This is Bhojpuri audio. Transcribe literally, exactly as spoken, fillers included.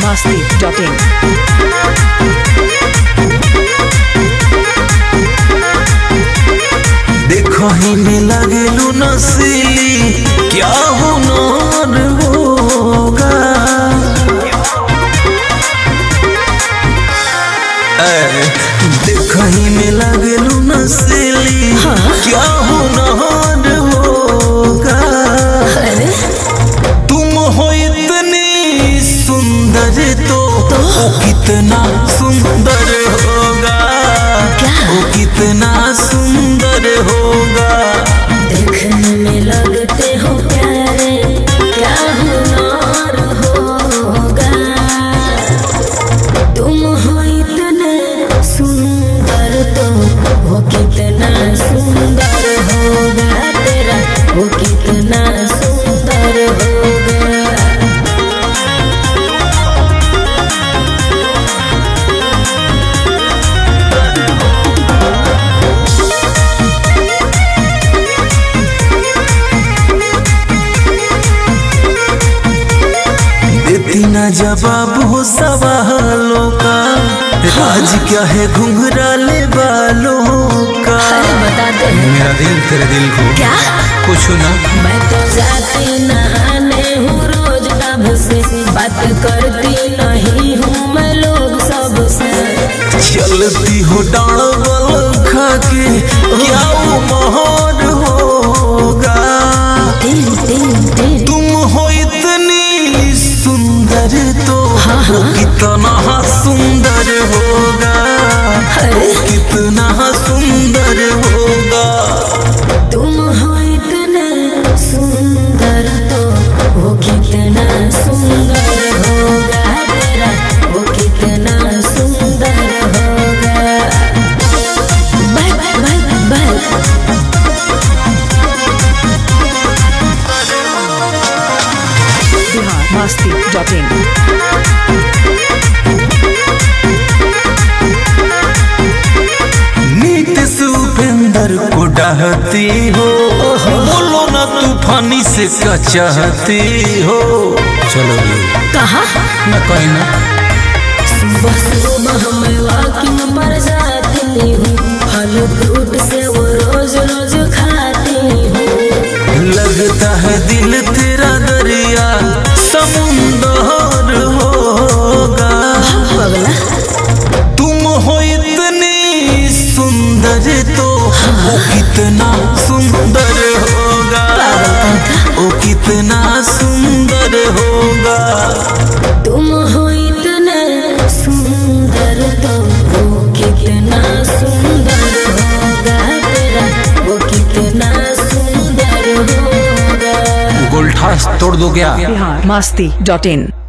masti dot in. देखो ही में लगेलू नसीली क्या हुनर होगा। देखो ही में लगेलू नसीली क्या हुनर होगा। तुम हो इतनी सुंदर तो वो कितना सुंदर होगा। वो कितना सुंदर होगा। देखने में लगते हो प्यारे क्या हुनर होगा। तुम हो इतने सुंदर तो वो कितना सुंदर होगा। तेरा वो कितना सुंदर होगा। ना जवाब हो सवालों का राज क्या है घुंघराले बालों का। बता दे मेरा दिल तेरे दिल को क्या कुछ ना। मैं तो जाती नहाने हूँ रोज तब से बात करती नहीं हूँ मैं लोग सबसे। चलती हो डाल खा के क्या वो मोहर होगा। तुम हो इतनी सुंदर तो वो कितना सुंदर होगा। वो कितना सुंदर होगा। तुम हो इतने सुंदर तो वो कितना सुंदर होगा। तेरा वो कितना सुंदर होगा। Bye bye bye bye. masti dot in. नीति सुपेंदर को डहती हो बोलो ना तूफानी से क्या चाहती हो। चलो कहा न कहीं ना। सुबह सुबह मैं वॉकिंग पर जाती हूँ। फल फ्रूट से वो रोज रोज खाती हूँ। लगता है दिल तेरा दरिया समुंदर होगा। पगला तुम हो इतनी सुंदर तो वो कितना सुंदर होगा। वो कितना सुंदर होगा। तुम हो इतने सुंदर तो वो कितना सुंदर होगा। तेरा वो कितना सुंदर होगा। गोलठास तोड़ दो क्या। masti dot in.